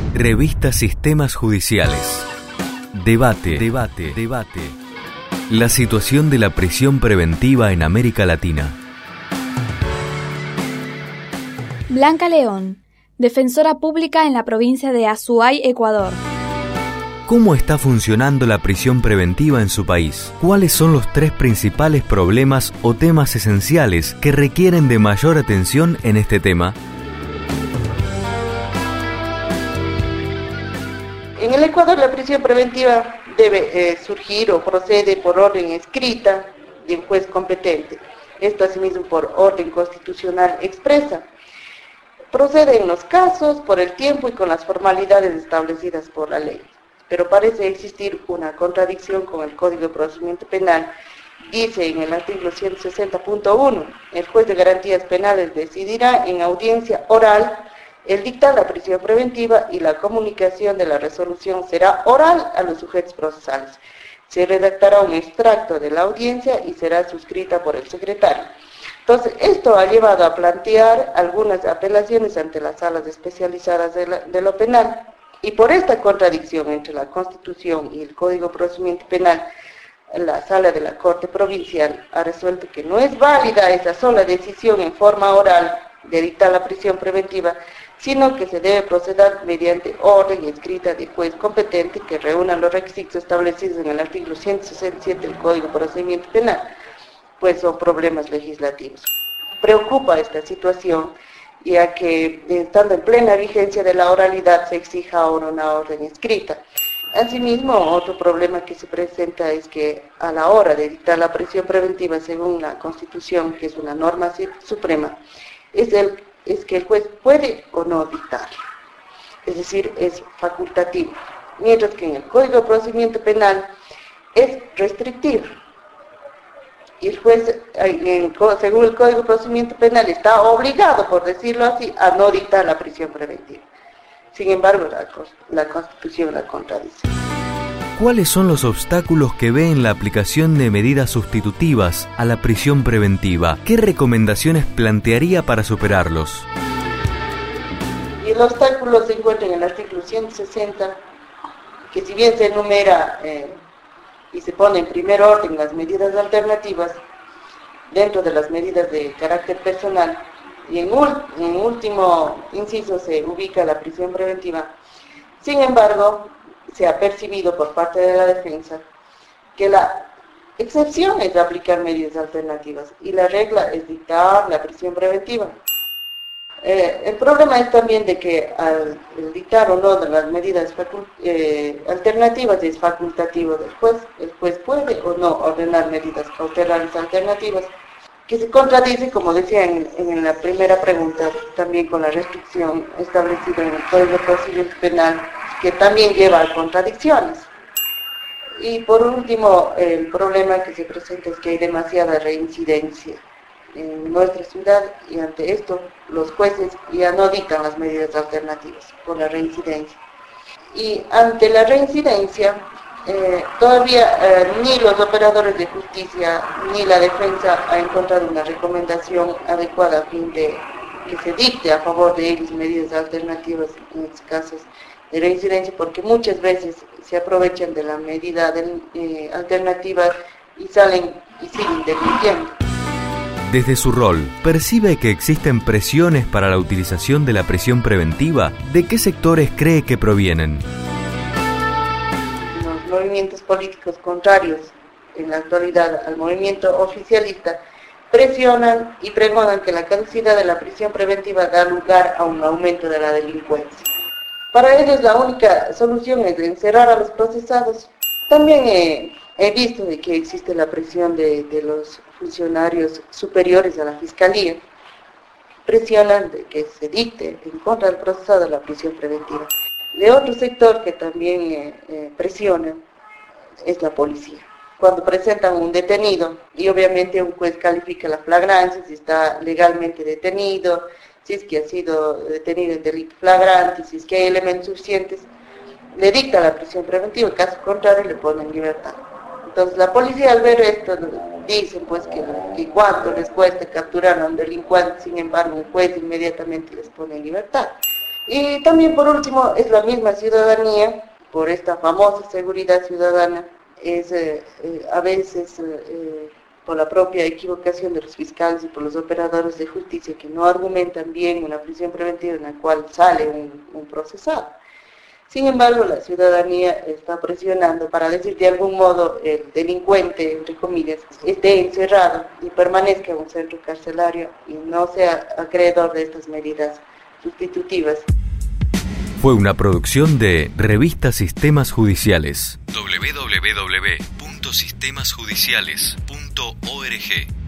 Revista Sistemas Judiciales. Debate. La situación de la prisión preventiva en América Latina. Blanca León, defensora pública en la provincia de Azuay, Ecuador. ¿Cómo está funcionando la prisión preventiva en su país? ¿Cuáles son los 3 principales problemas o temas esenciales que requieren de mayor atención en este tema? En el Ecuador la prisión preventiva debe surgir o procede por orden escrita de un juez competente. Esto asimismo por orden constitucional expresa. Procede en los casos, por el tiempo y con las formalidades establecidas por la ley. Pero parece existir una contradicción con el Código de Procedimiento Penal. Dice en el artículo 160.1, el juez de garantías penales decidirá en audiencia oral el dictar la prisión preventiva y la comunicación de la resolución será oral a los sujetos procesales. Se redactará un extracto de la audiencia y será suscrita por el secretario. Entonces, esto ha llevado a plantear algunas apelaciones ante las salas especializadas de lo penal. Y por esta contradicción entre la Constitución y el Código de Procedimiento Penal, la Sala de la Corte Provincial ha resuelto que no es válida esa sola decisión en forma oral de dictar la prisión preventiva, sino que se debe proceder mediante orden escrita de juez competente que reúna los requisitos establecidos en el artículo 167 del Código de Procedimiento Penal, pues son problemas legislativos. Preocupa esta situación, ya que estando en plena vigencia de la oralidad se exija ahora una orden escrita. Asimismo, otro problema que se presenta es que a la hora de dictar la prisión preventiva según la Constitución, que es una norma suprema, es que el juez puede o no dictarla, es decir, es facultativo, mientras que en el Código de Procedimiento Penal es restrictivo. Y el juez, según el Código de Procedimiento Penal, está obligado, por decirlo así, a no dictar la prisión preventiva. Sin embargo, la Constitución la contradice. ¿Cuáles son los obstáculos que ve en la aplicación de medidas sustitutivas a la prisión preventiva? ¿Qué recomendaciones plantearía para superarlos? Y el obstáculo se encuentra en el artículo 160, que si bien se enumera y se pone en primer orden las medidas alternativas dentro de las medidas de carácter personal, y en último inciso se ubica la prisión preventiva. Sin embargo, se ha percibido por parte de la defensa que la excepción es aplicar medidas alternativas y la regla es dictar la prisión preventiva. El problema es también de que al dictar o no de las medidas alternativas es facultativo del juez. El juez puede o no ordenar medidas cautelares alternativas, que se contradice, como decía en la primera pregunta, también con la restricción establecida en el Código de Procedimiento Penal, que también lleva a contradicciones. Y por último, el problema que se presenta es que hay demasiada reincidencia en nuestra ciudad, y ante esto los jueces ya no dictan las medidas alternativas por la reincidencia. Y ante la reincidencia, todavía ni los operadores de justicia ni la defensa ha encontrado una recomendación adecuada a fin de que se dicte a favor de ellos medidas alternativas en estos casos de reincidencia, porque muchas veces se aprovechan de la medida alternativa y salen y siguen delinquiendo. Desde su rol, ¿percibe que existen presiones para la utilización de la prisión preventiva? ¿De qué sectores cree que provienen? Los movimientos políticos contrarios en la actualidad al movimiento oficialista presionan y pregonan que la caducidad de la prisión preventiva da lugar a un aumento de la delincuencia. Para ellos la única solución es encerrar a los procesados. También he visto de que existe la presión de los funcionarios superiores a la Fiscalía. Presionan de que se dicte en contra del procesado la prisión preventiva. De otro sector que también presiona es la policía. Cuando presentan un detenido, y obviamente un juez califica la flagrancia, si está legalmente detenido, si es que ha sido detenido en delito flagrante, si es que hay elementos suficientes, le dicta la prisión preventiva, en caso contrario le pone en libertad. Entonces la policía al ver esto dicen pues que cuánto les cuesta capturar a un delincuente, sin embargo un juez inmediatamente les pone en libertad. Y también por último es la misma ciudadanía, por esta famosa seguridad ciudadana, es a veces por la propia equivocación de los fiscales y por los operadores de justicia que no argumentan bien una prisión preventiva en la cual sale un procesado. Sin embargo, la ciudadanía está presionando para decir de algún modo el delincuente, entre comillas, esté encerrado y permanezca en un centro carcelario y no sea acreedor de estas medidas sustitutivas. Fue una producción de Revista Sistemas Judiciales. www.sistemasjudiciales.org